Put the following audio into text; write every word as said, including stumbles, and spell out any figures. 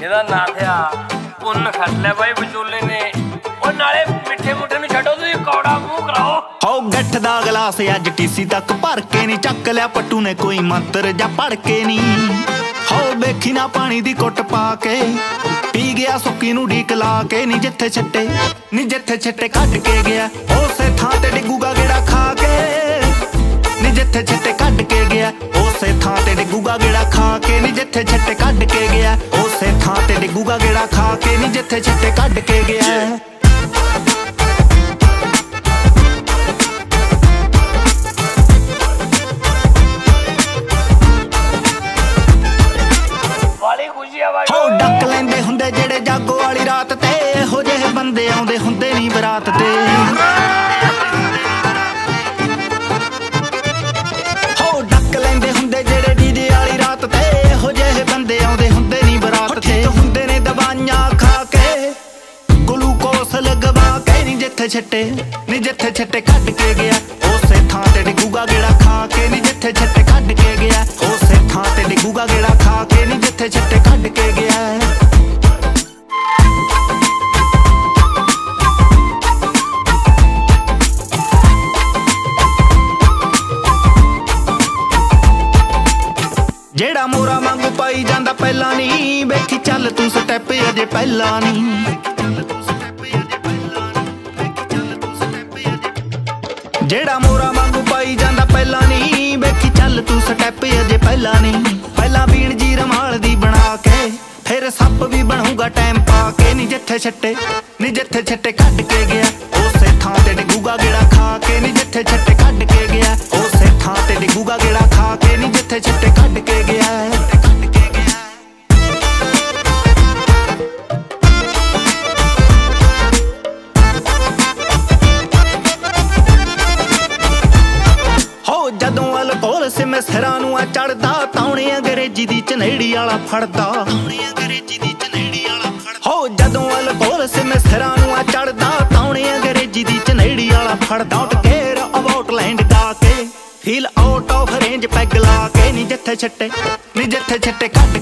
ਇਹਦਾ ਨਾਂ ਥਿਆ ਪੁੰਨ ਖੱਟ ਲਿਆ ਬਾਈ ਵਿਚੋਲੇ ਨੇ। ਉਹ ਨਾਲੇ ਮਿੱਠੇ ਮੁੱਠੇ ਨੂੰ ਛੱਡੋ, ਤੁਸੀਂ ਕੌੜਾ ਮੂੰਹ ਕਰਾਓ। ਹੋ ਗੱਠ ਦਾ ਗਲਾਸ ਅੱਜ ਟੀਸੀ ਤੱਕ ਭਰ ਕੇ ਨੀ ਚੱਕ ਲਿਆ ਪੱਟੂ ਨੇ ਕੋਈ ਮੰਤਰ ਜਾਂ ਪੜ ਕੇ ਨੀ। ਹੋ ਵੇਖੀ ਨਾ ਪਾਣੀ ਦੀ ਕੁੱਟ ਪਾ ਕੇ ਪੀ ਗਿਆ ਸੁੱਕੀ ਨੂੰ ਢੀਕ ਲਾ ਕੇ ਨੀ। ਜਿੱਥੇ ਛੱਟੇ ਨੀ ਜਿੱਥੇ ਛੱਟੇ ਕੱਢ ਕੇ ਗਿਆ ਉਸੇ ਥਾਂ ਤੇ ਡਿੱਗੂਗਾ ਗੇੜਾ ਖਾ ਕੇ ਨੀ। ਜਿੱਥੇ ਛੱਟੇ ਕੱਢ ਕੇ ਗਿਆ ਉਸੇ ਥਾਂ ਤੇ ਡਿੱਗੂਗਾ ਗੇੜਾ ਖਾ ਕੇ ਨੀ। ਜਿੱਥੇ ਛੱਟੇ ਕੱਢ ਕੇ ਗਿਆ ਉਸੇ ਥਾਂ ਤੇ ਡਿੱਗੂਗਾ ਗੇੜਾ ਖਾ ਕੇ ਨੀ। ਜਿੱਥੇ ਛੱਟੇ ਕੱਢ ਕੇ ਗਿਆ ਹੋ ਡੱਕ ਲੈਂਦੇ ਹੁੰਦੇ ਜਿਹੜੇ ਜਾਗੋ ਵਾਲੀ ਰਾਤ ਤੇ। ਇਹੋ ਜਿਹੇ ਬੰਦੇ ਆਉਂਦੇ ਹੁੰਦੇ ਨੀ ਬਰਾਤ ਤੇ। ਹੋ ਡੱਕ ਲੈਂਦੇ ਹੁੰਦੇ ਜਿਹੜੇ ਡੀਜੇ ਵਾਲੀ ਰਾਤ ਤੇ। ਇਹੋ ਜਿਹੇ ਬੰਦੇ ਆਉਂਦੇ ਹੁੰਦੇ ਨੀ ਬਰਾਤ ਤੇ। ਹੁੰਦੇ ਨੇ ਦਵਾਈਆਂ ਖਾ ਕੇ ਗਲੂਕੋਸ ਲਗਵਾ ਕੇ ਨੀ। ਜਿੱਥੇ ਛੱਟੇ ਨੀ ਜਿੱਥੇ ਛੱਟੇ ਕੱਢ ਕੇ ਗਿਆ ਉਸੇ ਥਾਂ ਤੇ ਡਿੱਗੂਗਾ ਗੇੜਾ ਖਾ ਕੇ ਨੀ। ਜਿੱਥੇ ਛੱਟੇ ਕੱਢ ਕੇ ਗਿਆ ਉਸੇ ਥਾਂ ਤੇ ਡਿੱਗੂਗਾ ਗੇੜਾ ਖਾ ਕੇ ਨੀ। ਜਿੱਥੇ ਛੱਟੇ ਕੱਢ ਕੇ ਗਿਆ ਜਿਹੜਾ ਮੋਰਾ ਵਾਂਗੂ ਪਾਈ ਜਾਂਦਾ ਪਹਿਲਾਂ ਨੀ। ਵੇਖੀ ਚੱਲ ਤੂੰ ਸਟੈਪ ਅਜੇ ਪਹਿਲਾਂ ਨੀ। ਜਿਹੜਾ ਮੋਰਾ ਵਾਂਗੂ ਪਾਈ ਜਾਂਦਾ ਪਹਿਲਾਂ ਨੀ। ਵੇਖੀ ਚੱਲ ਤੂੰ ਸਟੈਪ ਅਜੇ ਪਹਿਲਾਂ ਨੀ। ਪਹਿਲਾਂ ਬੀਣ ਜੀ ਰਮਾਲ ਦੀ ਬਣਾ ਕੇ ਫਿਰ ਸੱਪ ਵੀ ਬਣੂਗਾ ਟਾਈਮ ਪਾ ਕੇ ਨੀ। ਜਿੱਥੇ ਛੱਟੇ ਨੀ ਜਿੱਥੇ ਛੱਟੇ ਕੱਢ ਕੇ ਗਿਆ ਉਸੇ ਥਾਂ ਤੇ ਡਿੱਗੂਗਾ ਗੇੜਾ ਖਾ ਕੇ ਨੀ। ਜਿੱਥੇ ਛੱਟੇ ਕੱਢ ਕੇ ਗਿਆ ਉਸੇ ਥਾਂ ਤੇ ਡਿੱਗੂਗਾ ਗੇੜਾ ਖਾ ਕੇ ਨੀ। ਜਿੱਥੇ ਛੱਟੇ ਕੱਢ ਕੇ ਗਿਆ ਜਦੋਂ ਅਲਕੋਹਲ ਸਿਮ ਸਿਰਾਂ ਨੂੰ ਆ ਚੜਦਾ ਤਾਉਣੇ ਅੰਗਰੇਜ਼ੀ ਦੀ ਚਨੇੜੀ ਵਾਲਾ ਫੜਦਾ। ਹੋ ਜਦੋਂ ਅਲਕੋਹਲ ਸਿਮ ਸਿਰਾਂ ਨੂੰ ਆ ਚੜਦਾ ਤਾਉਣੇ ਅੰਗਰੇਜ਼ੀ ਦੀ ਚਨੇੜੀ ਵਾਲਾ ਫੜਦਾ। ਡੋਂਟ ਕੇਅਰ ਅਬਾਊਟ ਲੈਂਡ ਗਾ ਕੇ feel out of range peg ਲਾ ਕੇ ਨੀ। ਜਿੱਥੇ ਛੱਟੇ ਨੀ ਜਿੱਥੇ ਛੱਟੇ ਕੱਢ